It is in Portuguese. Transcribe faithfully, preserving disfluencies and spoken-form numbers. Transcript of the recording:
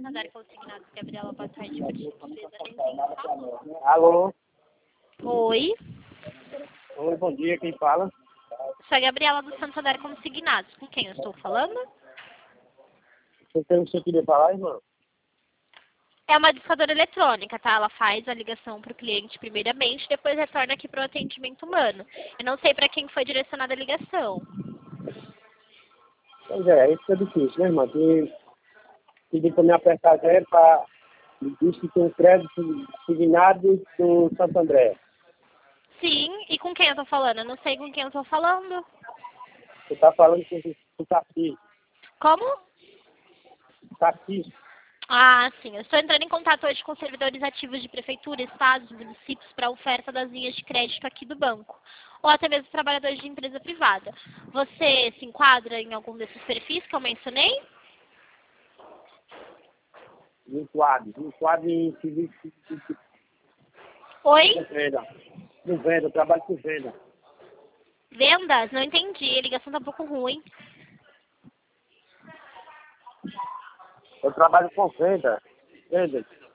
Santander Consignados, Gabriela, boa tarde. Por gentileza, Renzinho, falou. Alô? Oi, Oi, bom dia, quem fala? sou a Gabriela do Santander Consignados. Com quem eu estou falando? Você tem o que você queria falar, irmão? É uma discadora eletrônica, tá? Ela faz a ligação para o cliente primeiramente, depois retorna aqui para o atendimento humano. Eu não sei para quem foi direcionada a ligação. Pois é, isso é difícil, né, irmão? Que pedi para me apertar zero para diz que tem um crédito signado do Santo André. Sim, e com quem eu tô falando? Eu não sei com quem eu tô falando. Você está falando com o Tarcísio. Como? Tarcísio. Ah, sim. Eu estou entrando em contato hoje com servidores ativos de prefeitura, estados, municípios para oferta das linhas de crédito aqui do banco. Ou até mesmo trabalhadores de empresa privada. Você se enquadra em algum desses perfis que eu mencionei? Me enquadre. Me enquadre em serviço de Oi? venda. De venda, eu trabalho com venda. Vendas? Não entendi. A ligação tá um pouco ruim. Eu trabalho com venda. Venda.